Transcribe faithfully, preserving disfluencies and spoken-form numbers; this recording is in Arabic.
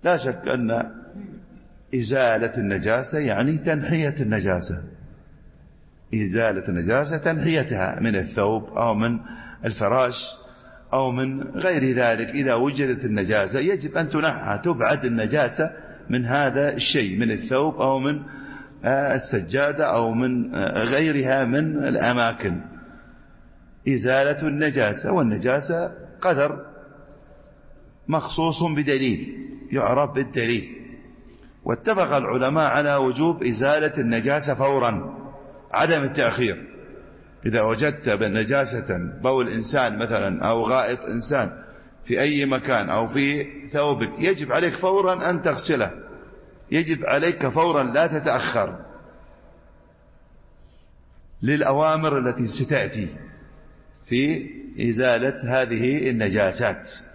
لا شك أن إزالة النجاسة يعني تنحية النجاسة، إزالة النجاسة تنحيتها من الثوب أو من الفراش أو من غير ذلك. إذا وجدت النجاسة يجب أن تنحى، تبعد النجاسة من هذا الشيء، من الثوب أو من السجادة أو من غيرها من الأماكن. إزالة النجاسة، والنجاسة قدر مخصوص بدليل يعرف بالدليل. واتفق العلماء على وجوب إزالة النجاسة فورا، عدم التأخير. إذا وجدت بنجاسة بول إنسان مثلا أو غائط إنسان في أي مكان أو في ثوبك، يجب عليك فورا أن تغسله، يجب عليك فورا لا تتأخر، للأوامر التي ستأتي في إزالة هذه النجاسات.